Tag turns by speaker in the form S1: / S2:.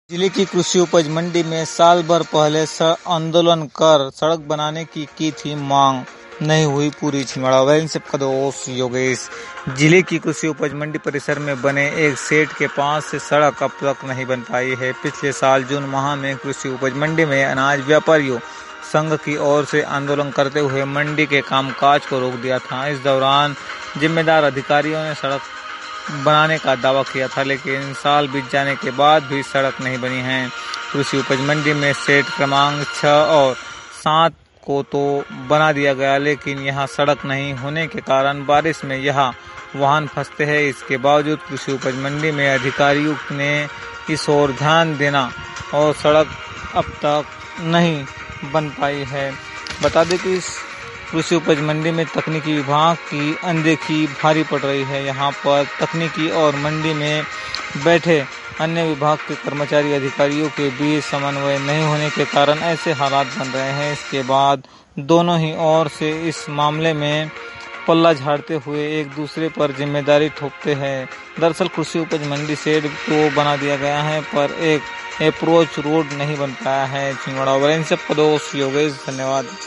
S1: जिले की कृषि उपज मंडी में साल भर पहले आंदोलन कर सड़क बनाने की थी मांग, नहीं हुई पूरी। छिंदवाड़ा वैन से प्रदोष योगेश। जिले की कृषि उपज मंडी परिसर में बने एक शेड के पास से सड़क अब तक नहीं बन पाई है। पिछले साल जून माह में कृषि उपज मंडी में अनाज व्यापारियों संघ की ओर से आंदोलन करते हुए मंडी के कामकाज को रोक दिया था। इस दौरान जिम्मेदार अधिकारियों ने सड़क बनाने का दावा किया था, लेकिन साल बीत जाने के बाद भी सड़क नहीं बनी है। कृषि उपज मंडी में शेड क्रमांक 6 और 7 को तो बना दिया गया, लेकिन यहां सड़क नहीं होने के कारण बारिश में यह वाहन फंसते हैं। इसके बावजूद कृषि उपज मंडी में अधिकारियों ने इस ओर ध्यान देना और सड़क अब तक नहीं बन पाई है। बता दें कि इस कृषि उपज मंडी में तकनीकी विभाग की अनदेखी भारी पड़ रही है। यहाँ पर तकनीकी और मंडी में बैठे अन्य विभाग के कर्मचारी अधिकारियों के बीच समन्वय नहीं होने के कारण ऐसे हालात बन रहे हैं। इसके बाद दोनों ही ओर से इस मामले में पल्ला झाड़ते हुए एक दूसरे पर जिम्मेदारी थोपते हैं। दरअसल कृषि उपज मंडी शेड तो बना दिया गया है, पर एक अप्रोच रोड नहीं बन पाया है। छिंदवाड़ा वैन से प्रदोष योगेश, धन्यवाद।